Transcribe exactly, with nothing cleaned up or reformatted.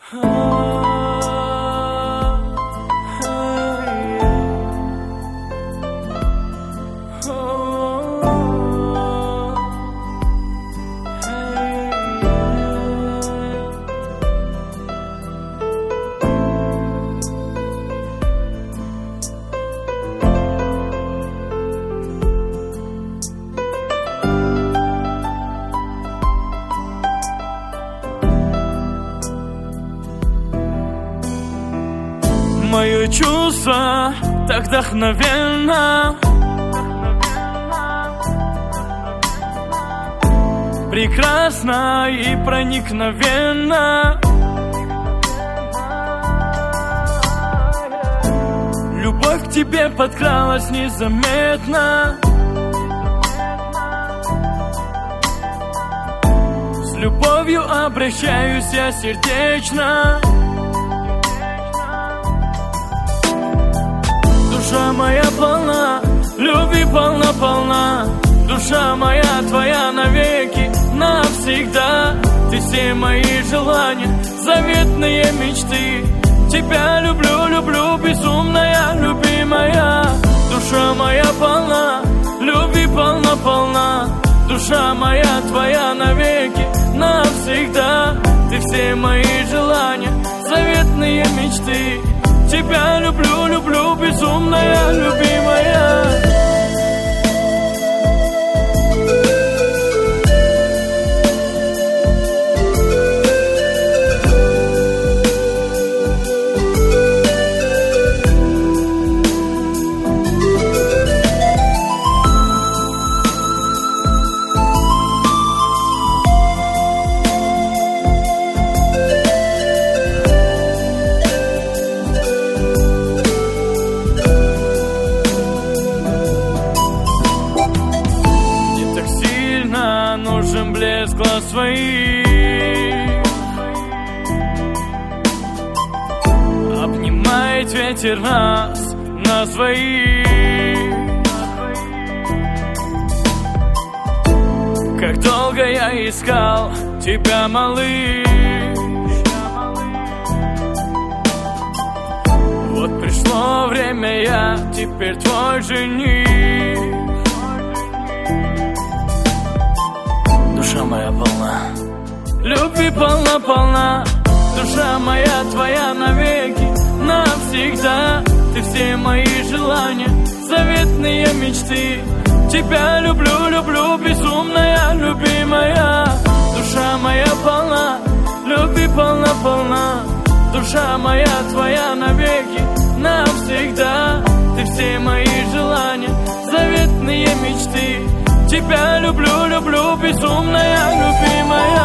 Мое чувство так вдохновенно, прекрасно и проникновенно. Любовь к тебе подкралась незаметно. С любовью обращаюсь я сердечно. Душа моя полна, любви полна-полна. Душа моя твоя навеки, навсегда. Ты все мои желания, заветные мечты. Тебя люблю, люблю, безумная, любимая. Душа моя полна, любви полна-полна. Душа моя твоя навеки, навсегда. Ты все мои желания, заветные мечты. Тебя люблю, люблю, безумная, любимая. Нужен блеск глаз своих, обнимает ветер нас на своих. Как долго я искал тебя, малыш. Вот пришло время, я теперь твой жених. Душа моя полна, любви полна-полна. Душа моя твоя навеки, навсегда. Ты все мои желания, заветные мечты. Тебя люблю, люблю, безумная, любимая. Душа моя полна, любви полна-полна. Душа моя твоя навеки, навсегда. Ты все мои желания, заветные мечты. Тебя люблю, люблю, безумная, любимая.